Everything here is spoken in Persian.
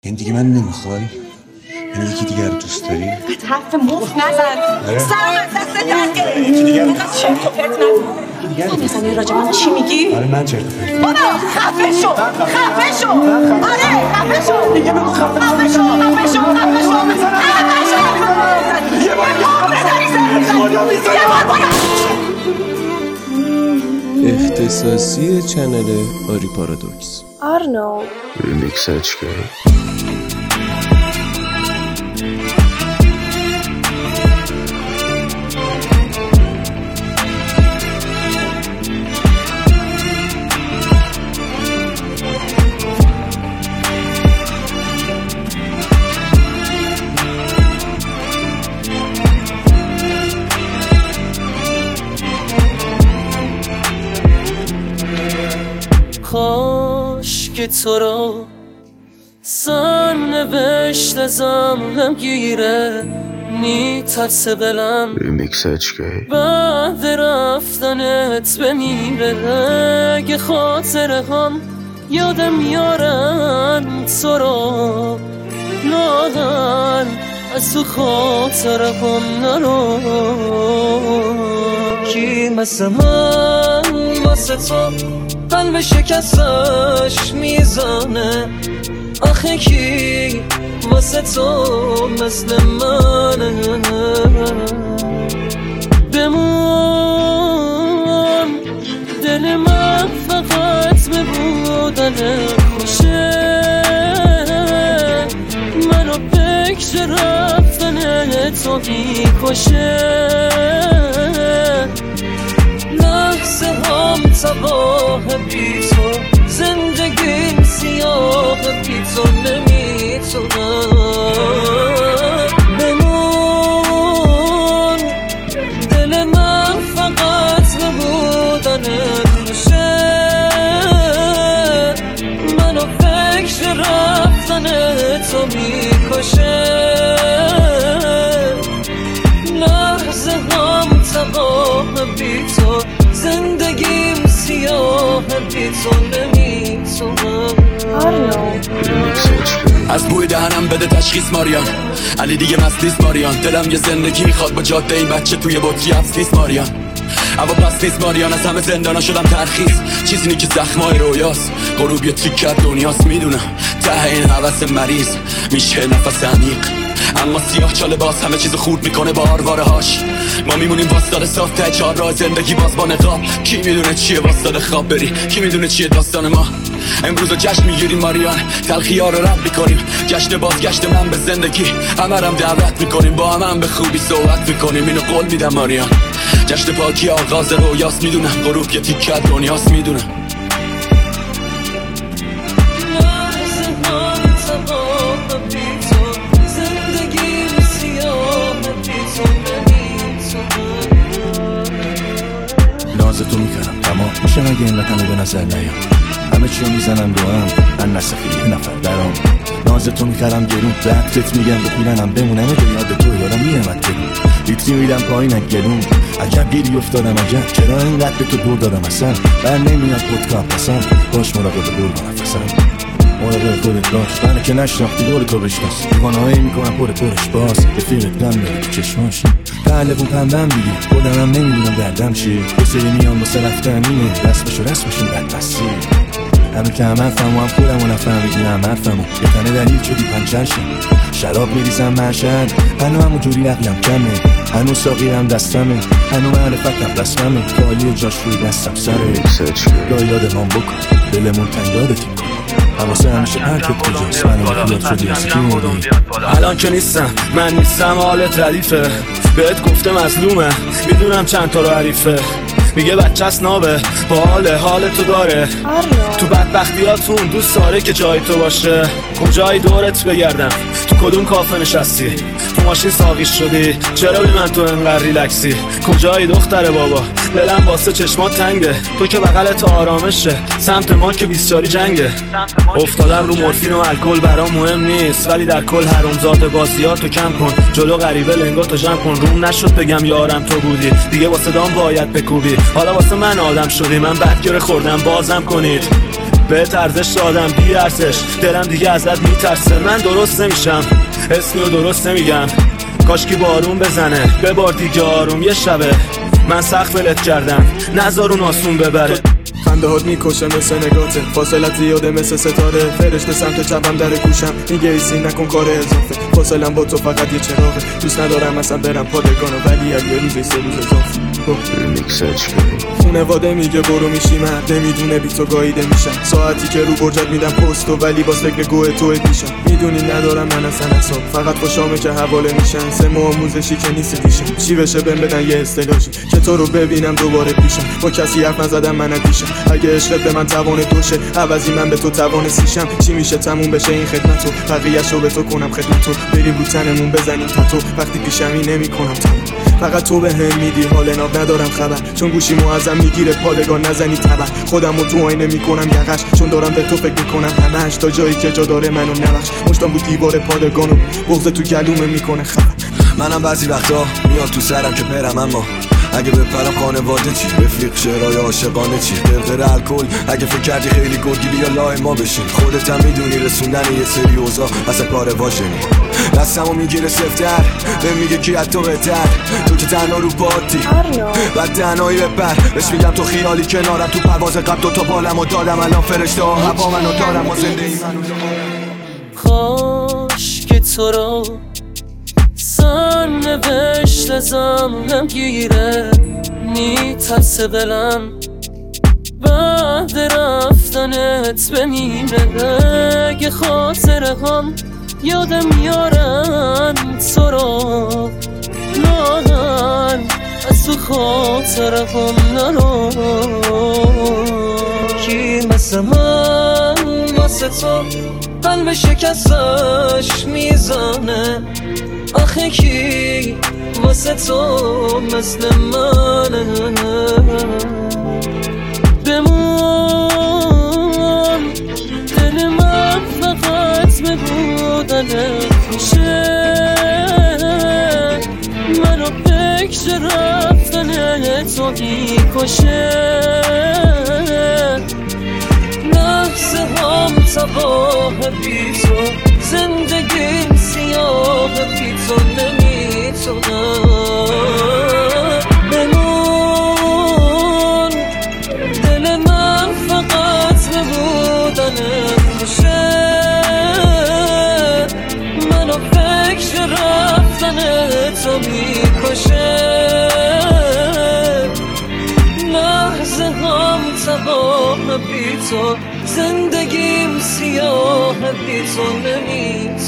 این دیگه من نمیخوای؟ یعنی یکی دیگر رو دوست داری؟ حرف مفت نزن. سرم از دست در گرفت. یکی دیگر رو چرت و پرت نگو. نمی‌فهمی راجع من چی میگی؟ آره من چرت و پرت. بابا خفه شو. خفه شو. آره خفه شو. دیگه بگو خفه شو. خفه شو. خفه شو. خفه شو. خفه شو. یه بار اختصاصی چنل آری پارادوکس آرنو ریمیکس HK. کاش که تو رو سرنوشت ازم نگیره، میترسه دلم ریمیکس HK. بعد رفتنت بمیره. اگه خاطره هم یادم میارن تو رو، لاغر از تو خاطره هم نرو. کی مثل من واسه تو قلب شکستش میزنه؟ آخه کی واسه تو مثل منه؟ بمون دل من فقط به بودن خوشه، منو فکر رفتن تو میکشه. لحظه هم تباه بی تو، زندگیم سیاه بی تو نمیتونم. بمون دل من فقط به بودن خوشه، منو فکر رفتن تو میکشه. لحظه هم تباه بی تو، زندگیم سیاه بی تو نمیتونم. از بوی دهنم بده تشخیص ماریان، علی دیگه مست نیست ماریان. دلم یه زندگی میخواد با جاده این بچه توی بطری حبس نیست ماریان. اما پس نیست ماریان، از همه زندانا شدم ترخیص. چیزی نی که زخمای رویاست، غروب یه تیکت دنیاست. میدونم ته این حوث مریض میشه نفس عمیق، اما سیاه چاله باز همه چیزو خورد میکنه با آرواره هاش. ما میمونیم واسطاد صاف ته چهار راه زندگی باز با نقاب. کی میدونه چیه واسطاد خواب بری، کی میدونه چیه داستان ما. امروز رو جشن میگیریم ماریان، تلخی ها رو رد میکنیم. جشن بازگشت من به زندگی، همه رم دعوت میکنیم. با هم به خوبی صحبت میکنیم، اینو قول میدم ماریان. جشن پاکی آغاز رویاست، میدونم غروب یه تیکه دنیاست. میدونم نازتو میکنم تمام میشه مگه این رقمه به نظر نیام. همه چیو میزنم رو هم من نسخی یه نفر درام. نازتو میکرم گرون به عکتت میگم بپیرنم بمونم به یاد تو یادم میرمد گرون. لیتری میدم پایین گلون، عجب گیری افتادم عجب چرا اینقدر به تو دور دادم اصلا. بر نمیاد پودکا پسم باش مراقب دور با نفسم. مراقب خودت باش منه که نشناختی دور تو بشناس. دیوانهایی میکنم پرش باز رفیقت دم میره تو چشماش. قلبون پندم دیگه خودمم نمیدونم دردم چیه. یه سری میان واسه رفتن اینه رسمشون بدبستی. همه که هم حرفم و هم خودمو نفهمیدین هم حرفمو یه تنه دلیل شدی پنچر شم. شراب میریزم محشد هنو همونجوری عقلم کمه، هنو ساقیرم دستمه، هنو معرفتم رسممه. کالی جاش روی دستم سره گاه یادمان بکن دلمون تنگ یادتیم کن. حواسه همیشه پرکت کجاست منو بیاد شدی از کی موردی. الان که نیستم من نیستم حالت ردیفه، بهت گفته مظلومه میدونم چند تا رو حریفه. میگه بچه است نابه با حال تو داره. تو بدبختیاتون دوست داره که جای تو باشه. کجایی دورت بگردم، تو کدوم کافه نشستی، تو ماشین ساقیش شدی، چرا بی من تو انقدر ریلکسی. کجایی دختر بابا دلم واسه چشمات تنگه، تو که بغلت آرامشه سمت ما که بیستاری جنگه. افتادم رو مورفین و الکل برام مهم نیست، ولی در کل حرومزاده بازیاتو کم کن. جلو غریبه لنگاتو جمع کن، روم نشد بگم یارم تو بودی دیگه واسه دام باید بکوبی. حالا واسه من آدم شدی، من بدگره خوردم بازم کنید. به ارزش دادم بی ارزش، دلم دیگه ازت میترسه. من درست نمیشم، اسمی رو درست نمیگم، کاشکی بارون بزنه ببار دیگه آروم. یه شبه من سخت ولت کردم، نذار اون آسون ببره. خنده هات میکشه مثل نگاته، فاصلت زیاده مثل ستاره. فرشته سمت چپم در گوشم میگه ایسی نکن کار اضافه. فاصلم با تو فقط یه چراغه، دوست ندارم اصلا برم پادگانو، ولی اگه روزی 3 روز اضافه. ریمیکس HK. خونواده میگه برو میشی مرد، نمیدونه بی تو گاییده میشم. ساعتی که رو برجت میدم پستو، ولی باز فکر گوه توی پیشم. میدونی ندارم من اصلا اصاب، فقط خوشامه که حواله میشن. 3 ماه آموزشی که نیست دیشم، چی بشه بهم بدن یه اصطلاحی که تو رو ببینم دوباره پیشم. با کسی حرف نزدم من ندیشم، اگه عشقت به من توان توشه، عوضی من به تو توان سیشم. چی میشه تموم بشه این خدمتو، بقیه‌شو به تو کنم خدمتو. بریم رو تنمون بزنیم تاتو، وقتی پیشمی نمیکنم تموم. فقط تو به هم میدی حال ناب، ندارم خبر چون گوشی معظم میگیره پادگان. نزنی تبر خودمو تو آینه میکنم یقش، چون دارم به تو فکر میکنم همش. تا جایی که جا داره منو نبخش، مشتم بود دیوار پادگانو، بغض تو گلومه میکنه خبر. منم بعضی وقتا میاد تو سرم که برم، اما اگه بپرم خانواده چی؟ رفیق شعرهای عاشقانه چی؟ قرقر الکل اگه فکر کردی خیلی گرگی بیا لای ما بشین. خودت هم میدونی رسوندن یه سری اوضاع اصلا کار واژنی. دستمو میگیره سفتر به میگه کی از تو بهتر، تو که تنها رو پاتی بعد تنهایی بپر. بهش میگم تو خیالی کنارم، تو پرواز قبل 2 تا بالمو دادم، الان فرشته ها هوا منو دارم و زندگی منو کاش که تو رو سرنوشت ازم گیره، میترسه دلم بعد رفتنت بمیره. اگه خاطره هم یادم میارن تو رو، لاغر از تو خاطره هم نرو. کی مثل من واسه تو قلب شکستش میزنه؟ آخه کی واسه تو مثل منه؟ بمون دل من فقط به بودنت میشه، منو فکر رفتن تو میکشه. لحظه هم تباه بی تو، زندگیم سیاه بی تو نمیتونم. بمون دل من فقط به بودنت میشه، منو فکر رفتن تو میکشه. لحظه هم تباه بی تو، زندگیم سیاه بی تو نمیتونم.